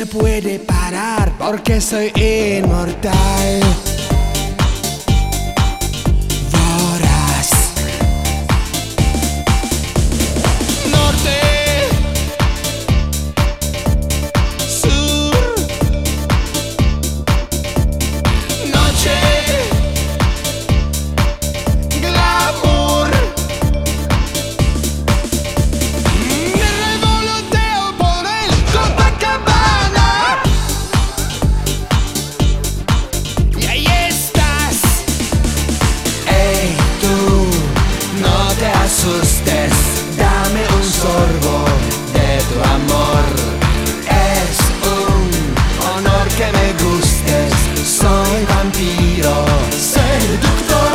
puede parar porque soy inmortal. Voraz. Norte, sur, noche, glamour. Me revoloteo por el Copacabana y ahí estás. Ey, tú, no te asustes, dame un sorbo de tu amor. Es un honor que me gustes, soy vampiro seductor.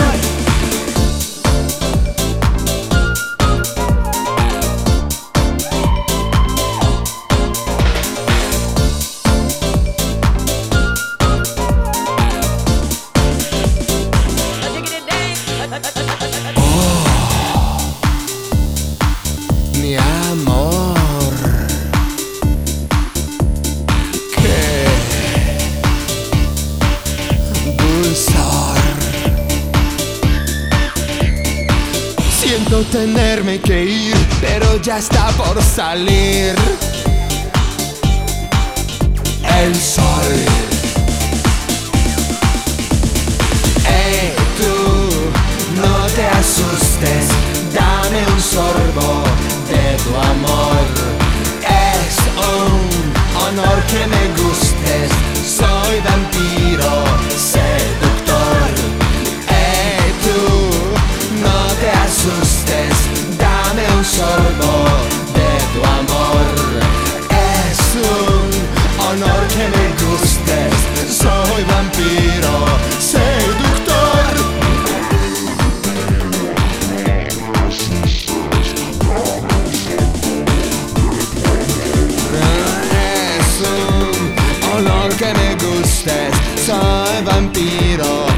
Mi amor, qué dulzor. Siento tenerme que ir, pero ya está por salir el sol. Ey, tú, no te asustes, dame un sorbo de tu amor. Es un honor que me gustes, soy vampiro seductor. Ey, tú, no te asustes, dame un sorbo de tu amor. Es un honor que me gustes, soy vampiro seductor. Es un honor que me gustes, soy vampiro